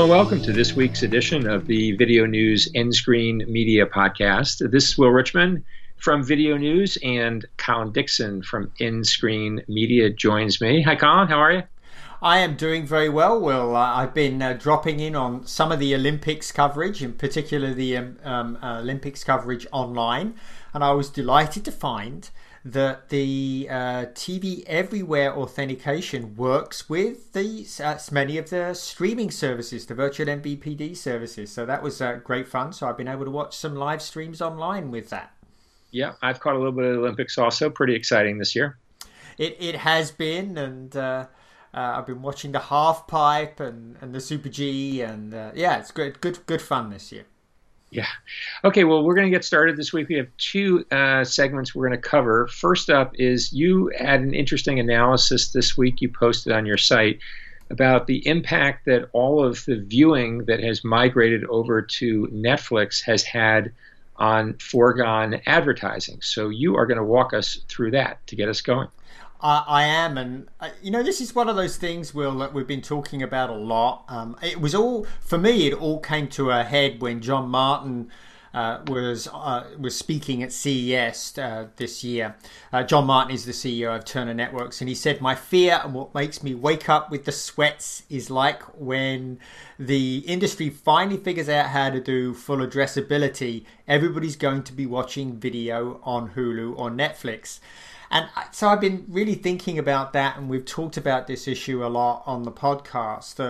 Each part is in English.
welcome to this week's edition of the Video News Endscreen Media Podcast. This is Will Richmond from Video News, and Colin Dixon from Endscreen Media joins me. Hi, Colin. How are you? I am doing very well, Will. I've been dropping in on some of the Olympics coverage, in particular the Olympics coverage online, and I was delighted to find that the TV Everywhere authentication works with many of the streaming services, the virtual MVPD services. So that was great fun. So I've been able to watch some live streams online with that. Yeah, I've caught a little bit of the Olympics also. Pretty exciting this year. It has been, and I've been watching the half pipe and the Super G, and it's good fun this year. Yeah. Okay, well, we're going to get started this week. We have two segments we're going to cover. First up is you had an interesting analysis this week you posted on your site about the impact that all of the viewing that has migrated over to Netflix has had on foregone advertising. So you are going to walk us through that to get us going. I am, and this is one of those things, Will, that we've been talking about a lot. It was all, for me, it all came to a head when John Martin was speaking at CES this year. John Martin is the CEO of Turner Networks, and he said, "My fear and what makes me wake up with the sweats is like when the industry finally figures out how to do full addressability, everybody's going to be watching video on Hulu or Netflix." And so I've been really thinking about that, and we've talked about this issue a lot on the podcast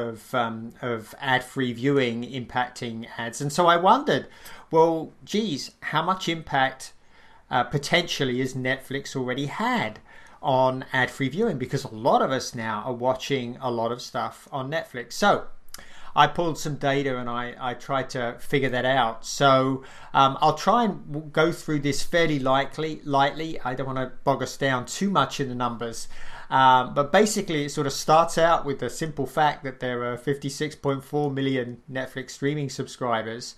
of ad-free viewing impacting ads. And so I wondered, well, geez, how much impact potentially has Netflix already had on ad-free viewing? Because a lot of us now are watching a lot of stuff on Netflix. So I pulled some data and I tried to figure that out. So I'll try and go through this fairly lightly. I don't want to bog us down too much in the numbers. But basically, it sort of starts out with the simple fact that there are 56.4 million Netflix streaming subscribers.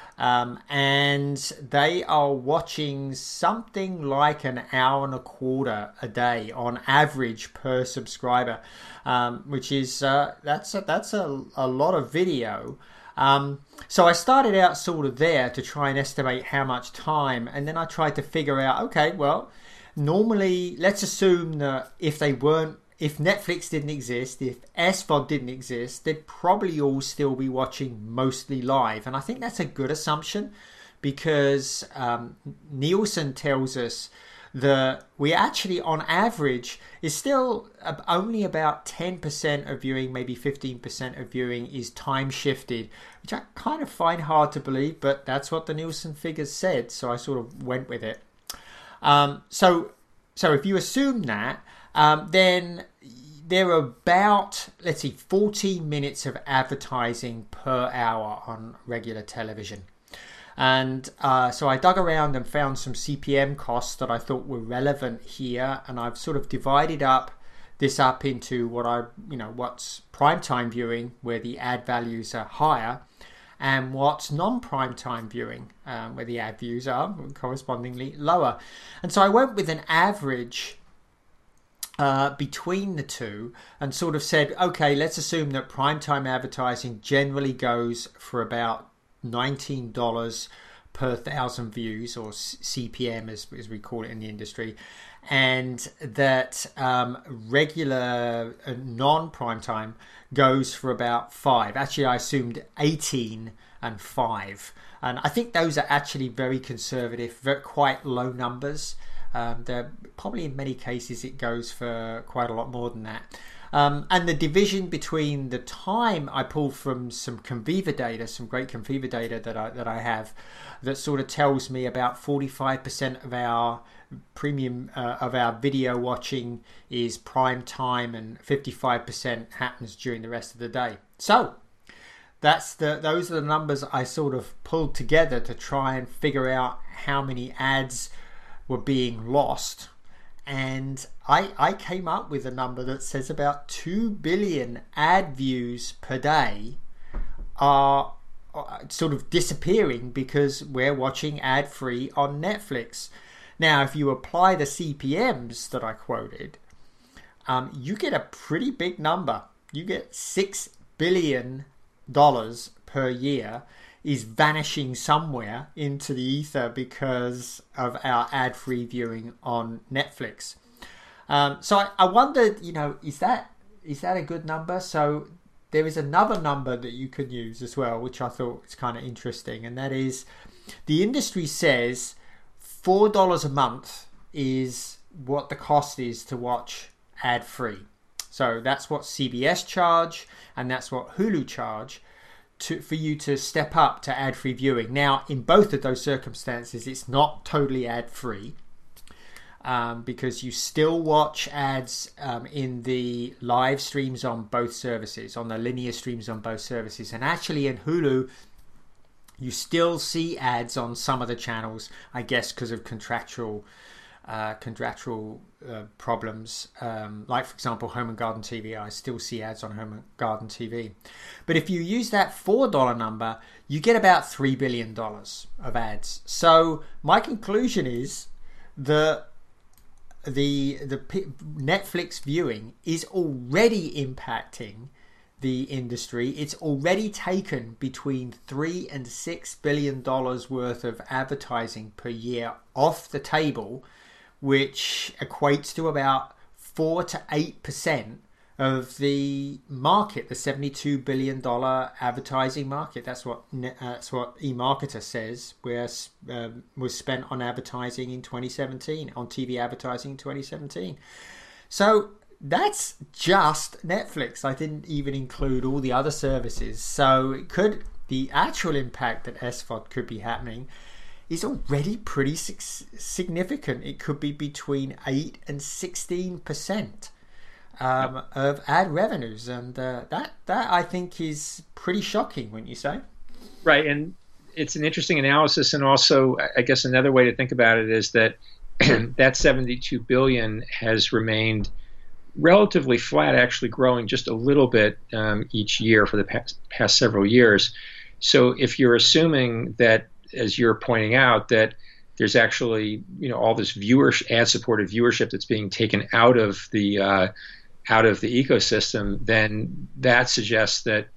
And they are watching something like an hour and a quarter a day on average per subscriber, which is that's a lot of video. So I started out sort of there to try and estimate how much time, and then I tried to figure out, okay, well, normally let's assume that if Netflix didn't exist, if SVOD didn't exist, they'd probably all still be watching mostly live. And I think that's a good assumption because Nielsen tells us that we actually, on average, is still only about 10% of viewing, maybe 15% of viewing is time shifted, which I kind of find hard to believe, but that's what the Nielsen figures said. So I sort of went with it. So if you assume that, then there are about, 14 minutes of advertising per hour on regular television. And so I dug around and found some CPM costs that I thought were relevant here. And I've sort of divided this up into what's primetime viewing, where the ad values are higher, and what's non-primetime viewing, where the ad views are correspondingly lower. And so I went with an average between the two and sort of said, okay, let's assume that primetime advertising generally goes for about $19 per 1,000 views, or CPM as we call it in the industry, and that regular non-primetime goes for about $5. Actually, I assumed 18 and 5. And I think those are actually very conservative, quite low numbers. They're probably in many cases it goes for quite a lot more than that. And the division between the time I pulled from some Conviva data, some great Conviva data that I have, that sort of tells me about 45% of our premium of our video watching is prime time, and 55% happens during the rest of the day. So those are the numbers I sort of pulled together to try and figure out how many ads were being lost. And I came up with a number that says about 2 billion ad views per day are sort of disappearing because we're watching ad-free on Netflix. Now, if you apply the CPMs that I quoted, you get a pretty big number. You get 6 billion per year is vanishing somewhere into the ether because of our ad-free viewing on Netflix. So I wondered, is that a good number? So there is another number that you could use as well, which I thought was kind of interesting, and that is the industry says $4 a month is what the cost is to watch ad-free. So that's what CBS charge, and that's what Hulu charge for you to step up to ad-free viewing. Now, in both of those circumstances, it's not totally ad-free because you still watch ads in the live streams on both services, on the linear streams on both services. And actually in Hulu, you still see ads on some of the channels, I guess because of contractual problems, like for example Home and Garden TV. I still see ads on Home and Garden TV, but if you use that $4 number, you get about $3 billion of ads. So my conclusion is the Netflix viewing is already impacting the industry. It's already taken between $3 and $6 billion worth of advertising per year off the table, which equates to about 4 to 8% of the market, the $72 billion advertising market. That's what eMarketer says was spent on advertising in 2017, on TV advertising in 2017. So that's just Netflix. I didn't even include all the other services. So the actual impact that SVOD could be happening is already pretty significant. It could be between 8 and 16% of ad revenues, and that I think is pretty shocking, wouldn't you say? Right, and it's an interesting analysis, and also I guess another way to think about it is that that 72 billion has remained relatively flat, actually growing just a little bit each year for the past several years. So if you're assuming that, as you're pointing out, that there's actually all this ad-supported viewership that's being taken out of the ecosystem, then that suggests that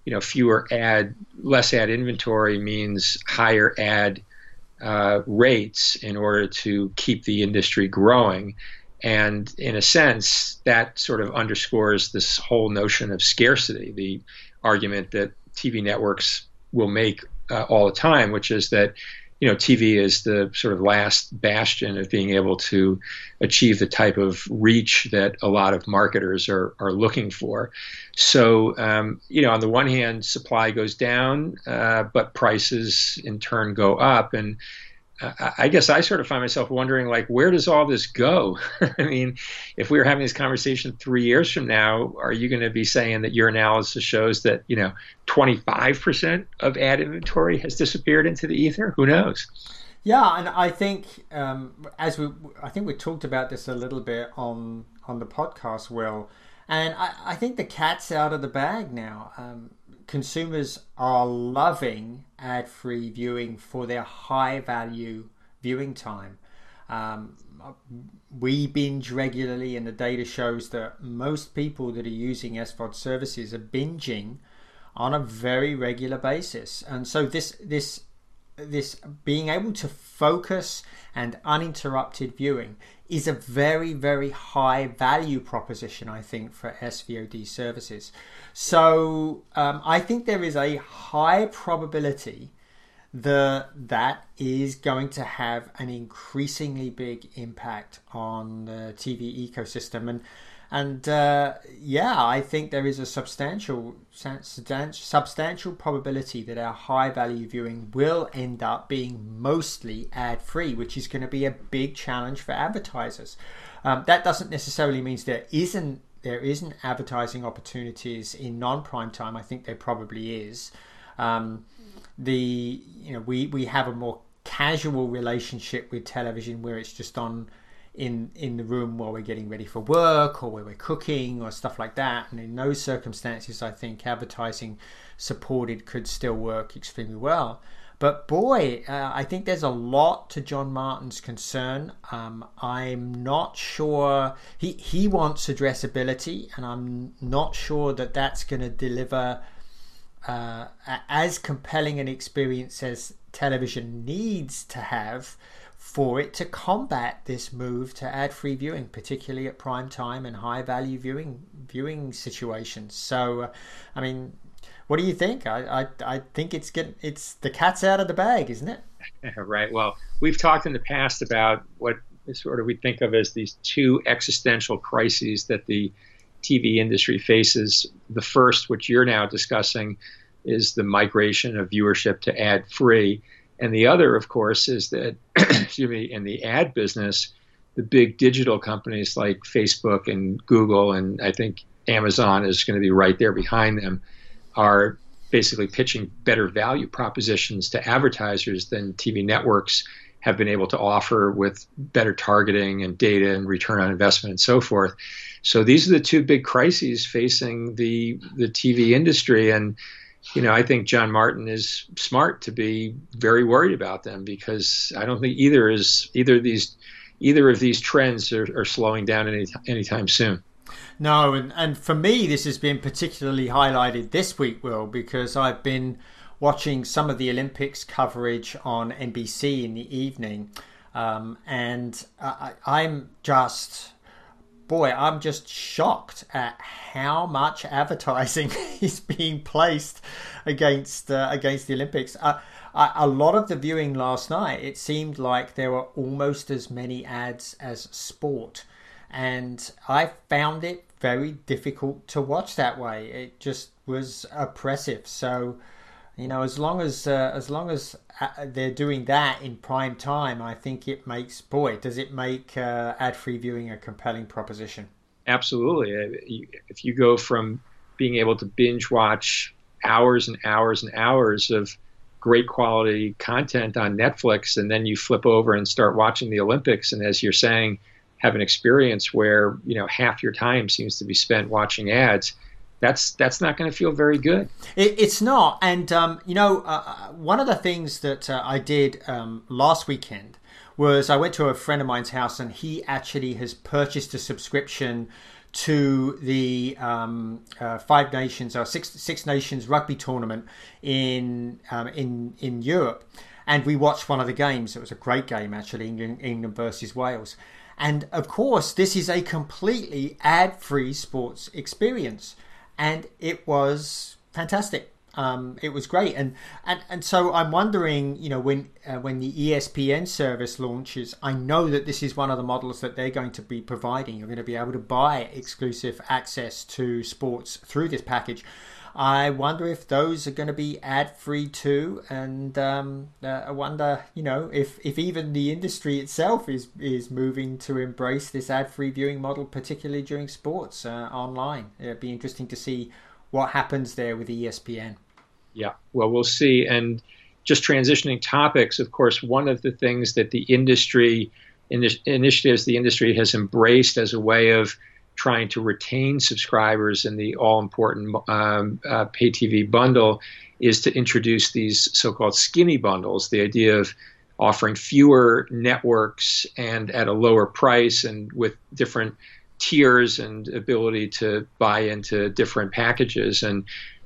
less ad inventory means higher ad rates in order to keep the industry growing. And in a sense, that sort of underscores this whole notion of scarcity, the argument that TV networks will make all the time, which is that TV is the sort of last bastion of being able to achieve the type of reach that a lot of marketers are looking for. So on the one hand, supply goes down, but prices in turn go up, and I guess I sort of find myself wondering, like, where does all this go? I mean, if we were having this conversation 3 years from now, are you going to be saying that your analysis shows that 25% of ad inventory has disappeared into the ether? Who knows? Yeah, and I think I think we talked about this a little bit on the podcast, Will, and I think the cat's out of the bag now. Consumers are loving ad-free viewing for their high-value viewing time. We binge regularly, and the data shows that most people that are using SVOD services are binging on a very regular basis. And so this being able to focus and uninterrupted viewing is a very, very high value proposition, I think, for SVOD services. So I think there is a high probability that is going to have an increasingly big impact on the TV ecosystem. And I think there is a substantial probability that our high value viewing will end up being mostly ad free, which is going to be a big challenge for advertisers. That doesn't necessarily mean there isn't advertising opportunities in non-prime time. I think there probably is. We have a more casual relationship with television where it's just on in the room while we're getting ready for work or where we're cooking or stuff like that. And in those circumstances, I think advertising supported could still work extremely well. But boy, I think there's a lot to John Martin's concern. I'm not sure he wants addressability, and I'm not sure that that's going to deliver as compelling an experience as television needs to have for it to combat this move to ad-free viewing, particularly at prime time and high-value viewing situations. So, I mean, what do you think? I think it's the cat's out of the bag, isn't it? Right. Well, we've talked in the past about what sort of we think of as these two existential crises that the TV industry faces. The first, which you're now discussing, is the migration of viewership to ad-free. And the other, of course, is that, excuse me, in the ad business, the big digital companies like Facebook and Google, and I think Amazon is going to be right there behind them, are basically pitching better value propositions to advertisers than TV networks have been able to offer, with better targeting and data and return on investment and so forth. So these are the two big crises facing the TV industry. And I think John Martin is smart to be very worried about them, because I don't think either of these trends are slowing down anytime soon. No, and for me, this has been particularly highlighted this week, Will, because I've been watching some of the Olympics coverage on NBC in the evening, and I'm just shocked at how much advertising is being placed against the Olympics. A lot of the viewing last night, it seemed like there were almost as many ads as sport, and I found it very difficult to watch that way. It just was oppressive. So, as long as they're doing that in prime time, I think does it make ad-free viewing a compelling proposition? Absolutely. If you go from being able to binge watch hours and hours and hours of great quality content on Netflix, and then you flip over and start watching the Olympics, and as you're saying, have an experience where half your time seems to be spent watching ads, that's not going to feel very good. It's not. And one of the things that I did last weekend was I went to a friend of mine's house, and he actually has purchased a subscription to the Six Nations rugby tournament in Europe, and we watched one of the games. It was a great game, actually, England versus Wales. And of course, this is a completely ad-free sports experience, and it was fantastic. It was great, and so I'm wondering, when the ESPN service launches, I know that this is one of the models that they're going to be providing. You're going to be able to buy exclusive access to sports through this package. I wonder if those are going to be ad-free too, and I wonder, if even the industry itself is moving to embrace this ad-free viewing model, particularly during sports online. It'd be interesting to see what happens there with ESPN. Yeah, well, we'll see. And just transitioning topics, of course, one of the things that the initiatives the industry has embraced as a way of trying to retain subscribers in the all-important pay TV bundle is to introduce these so-called skinny bundles, the idea of offering fewer networks and at a lower price and with different tiers and ability to buy into different packages. And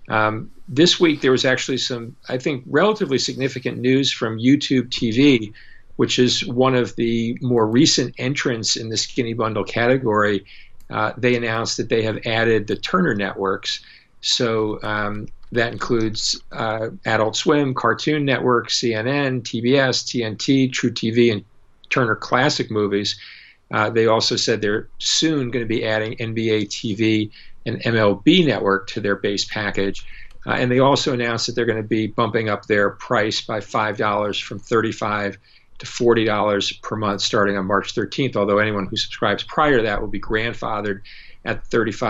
this week there was actually some, I think, relatively significant news from YouTube TV, which is one of the more recent entrants in the skinny bundle category. They announced that they have added the Turner networks. So that includes Adult Swim, Cartoon Network, CNN, TBS, TNT, True TV, and Turner Classic Movies. They also said they're soon going to be adding NBA TV and MLB Network to their base package. And they also announced that they're going to be bumping up their price by $5 from $35 to $40 per month starting on March 13th, although anyone who subscribes prior to that will be grandfathered at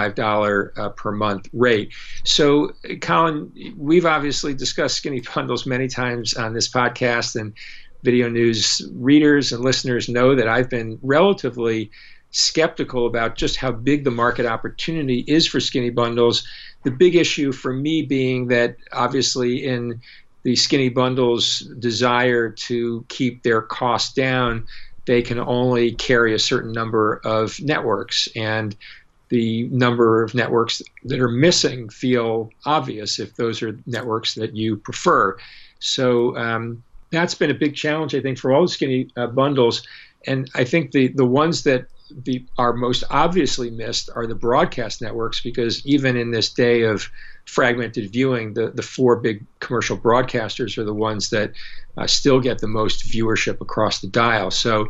$35 per month rate. So, Colin, we've obviously discussed skinny bundles many times on this podcast, and Video News readers and listeners know that I've been relatively skeptical about just how big the market opportunity is for skinny bundles. The big issue for me being that obviously in the skinny bundles' desire to keep their costs down, they can only carry a certain number of networks. And the number of networks that are missing feel obvious if those are networks that you prefer. So that's been a big challenge, I think, for all the skinny bundles. And I think the ones that are most obviously missed are the broadcast networks, because even in this day of fragmented viewing, the four big commercial broadcasters are the ones that still get the most viewership across the dial. So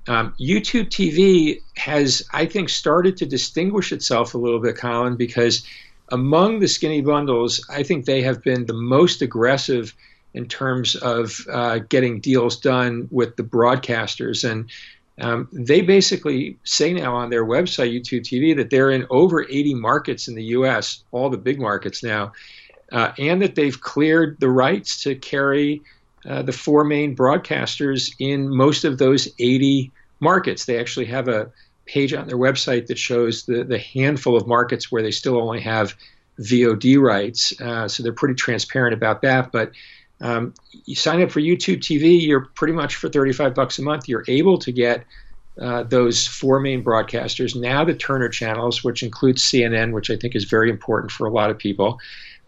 YouTube TV has, I think, started to distinguish itself a little bit, Colin, because among the skinny bundles, I think they have been the most aggressive in terms of getting deals done with the broadcasters. And they basically say now on their website, YouTube TV, that they're in over 80 markets in the U.S., all the big markets now, and that they've cleared the rights to carry the four main broadcasters in most of those 80 markets. They actually have a page on their website that shows the handful of markets where they still only have VOD rights. So they're pretty transparent about that. But you sign up for YouTube TV, you're pretty much for $35 a month. You're able to get those four main broadcasters, now the Turner channels, which includes CNN, which I think is very important for a lot of people.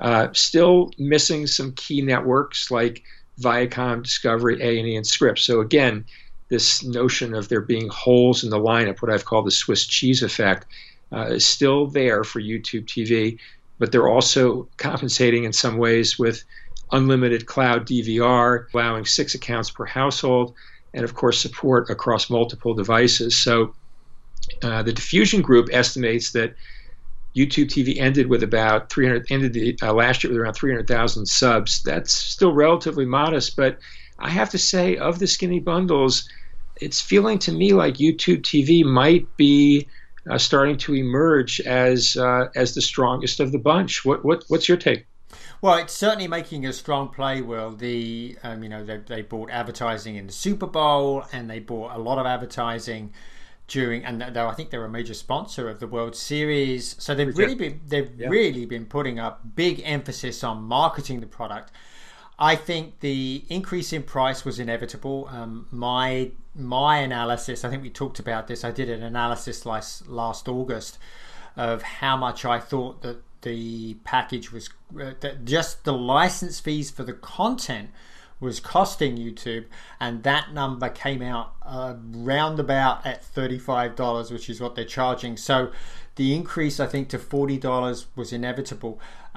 Still missing some key networks like Viacom, Discovery, A&E, and Scripps. So again, this notion of there being holes in the lineup, what I've called the Swiss cheese effect, is still there for YouTube TV, but they're also compensating in some ways with unlimited cloud DVR, allowing 6 accounts per household, and of course support across multiple devices. So the Diffusion Group estimates that YouTube TV ended with about last year with around 300,000 subs. That's still relatively modest, but I have to say, of the skinny bundles, it's feeling to me like YouTube TV might be starting to emerge as the strongest of the bunch. What's your take? Well, it's certainly making a strong play, Will. They bought advertising in the Super Bowl, and they bought a lot of advertising I think they're a major sponsor of the World Series. So they've really been putting up big emphasis on marketing the product. I think the increase in price was inevitable. My analysis, I think we talked about this. I did an analysis last August of how much I thought that the package was, that just the license fees for the content was costing YouTube, and that number came out roundabout at $35, which is what they're charging. So the increase, I think, to $40 was inevitable.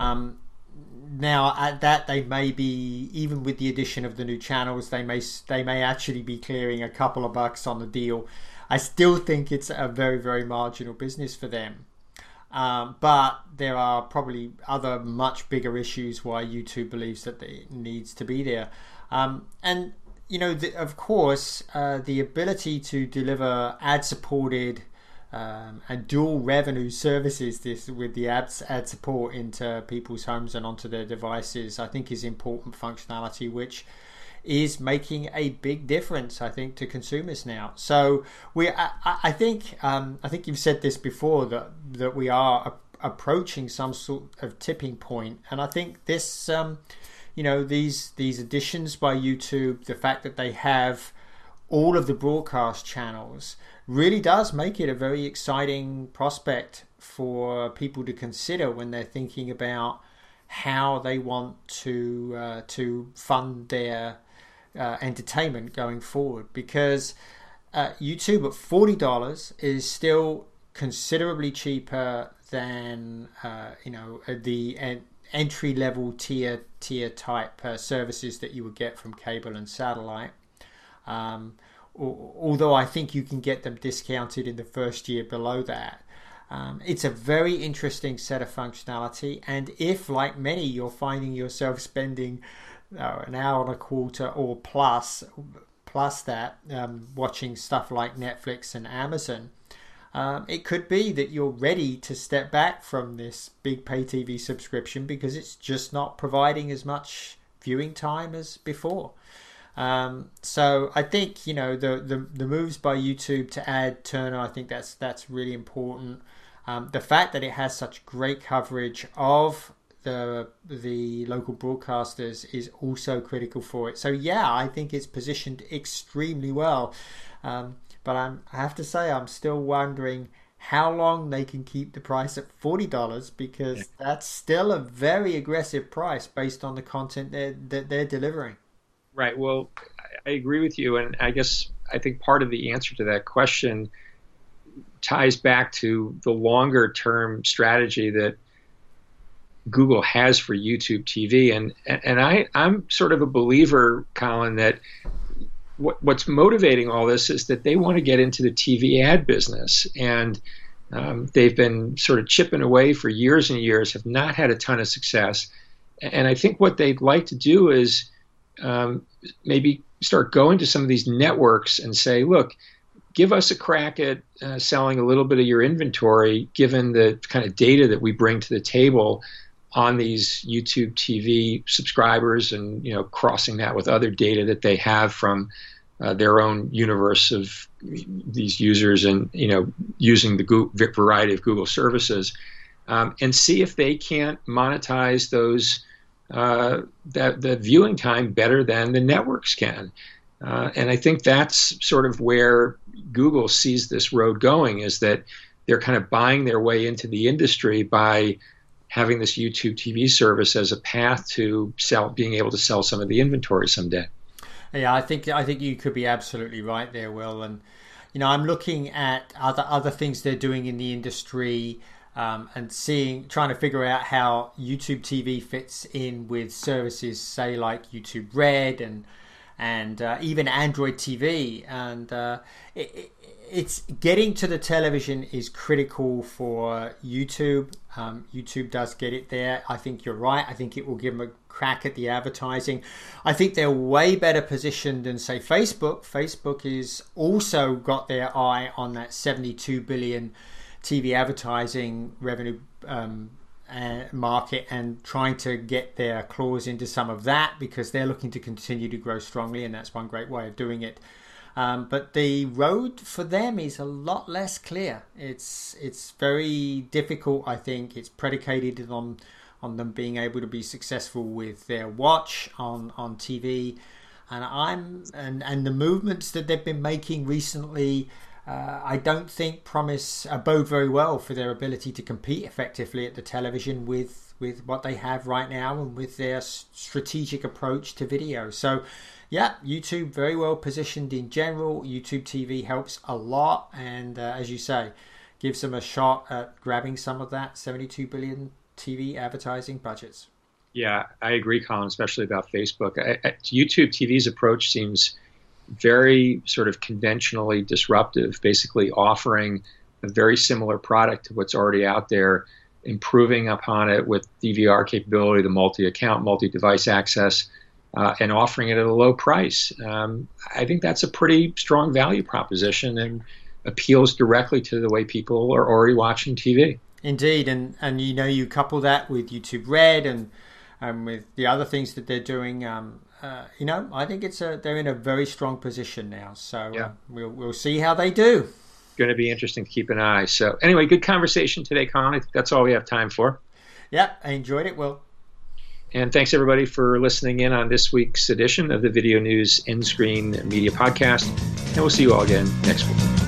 Now at that, they may be, even with the addition of the new channels, they may actually be clearing a couple of bucks on the deal. I still think it's a very, very marginal business for them. But there are probably other much bigger issues why YouTube believes that it needs to be there. And, of course, the ability to deliver ad-supported and dual revenue services with the ad support into people's homes and onto their devices, I think is important functionality, which is making a big difference, I think, to consumers now. So I think you've said this before, that we are approaching some sort of tipping point, and I think this, these additions by YouTube, the fact that they have all of the broadcast channels, really does make it a very exciting prospect for people to consider when they're thinking about how they want to fund their entertainment going forward, because YouTube at $40 is still considerably cheaper than the entry level tier type services that you would get from cable and satellite. Although I think you can get them discounted in the first year below that. It's a very interesting set of functionality, and if, like many, you're finding yourself spending an hour and a quarter or plus that watching stuff like Netflix and Amazon, it could be that you're ready to step back from this big pay TV subscription because it's just not providing as much viewing time as before. So I think the moves by YouTube to add Turner, I think that's really important. The fact that it has such great coverage of the local broadcasters is also critical for it. So yeah, I think it's positioned extremely well. But I have to say, I'm still wondering how long they can keep the price at $40, because that's still a very aggressive price based on the content that they're delivering. Right. Well, I agree with you, and I think part of the answer to that question ties back to the longer term strategy that Google has for YouTube TV, and I'm sort of a believer, Colin, that what's motivating all this is that they want to get into the TV ad business, and they've been sort of chipping away for years and years, have not had a ton of success, and I think what they'd like to do is maybe start going to some of these networks and say, look, give us a crack at selling a little bit of your inventory, given the kind of data that we bring to the table on these YouTube TV subscribers, and crossing that with other data that they have from their own universe of these users, and using the variety of Google services, and see if they can't monetize those the viewing time better than the networks can. And I think that's sort of where Google sees this road going, is that they're kind of buying their way into the industry by having this YouTube TV service as a path to being able to sell some of the inventory someday. Yeah, I think you could be absolutely right there, Will. And I'm looking at other things they're doing in the industry, and trying to figure out how YouTube TV fits in with services, say like YouTube Red and even Android TV, and it's getting to the television is critical for YouTube. YouTube does get it there. I think you're right. I think it will give them a crack at the advertising. I think they're way better positioned than, say, Facebook. Facebook is also got their eye on that 72 billion TV advertising revenue market, and trying to get their claws into some of that, because they're looking to continue to grow strongly, and that's one great way of doing it. But the road for them is a lot less clear. It's very difficult. I think it's predicated on them being able to be successful with their watch on TV, and the movements that they've been making recently, I don't think bode very well for their ability to compete effectively at the television with what they have right now, and with their strategic approach to video. So yeah, YouTube very well positioned in general. YouTube TV helps a lot, and as you say, gives them a shot at grabbing some of that 72 billion TV advertising budgets. Yeah, I agree, Colin, especially about Facebook. YouTube TV's approach seems very sort of conventionally disruptive, basically offering a very similar product to what's already out there, improving upon it with DVR capability, the multi-account, multi-device access, and offering it at a low price. I think that's a pretty strong value proposition, and appeals directly to the way people are already watching TV. Indeed, and you couple that with YouTube Red and with the other things that they're doing. I think they're in a very strong position now. So yeah. We'll see how they do. Going to be interesting to keep an eye. So anyway, good conversation today, Colin. I think that's all we have time for. Yeah, I enjoyed it, Will. And thanks, everybody, for listening in on this week's edition of the Video News End Screen Media Podcast. And we'll see you all again next week.